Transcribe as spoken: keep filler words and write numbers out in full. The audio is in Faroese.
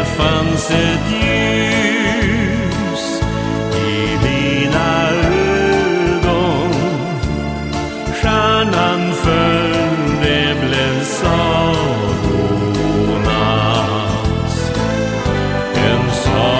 fanns ett ljus i dina ögon. Stjärnan föll, det blev sagornas. En sag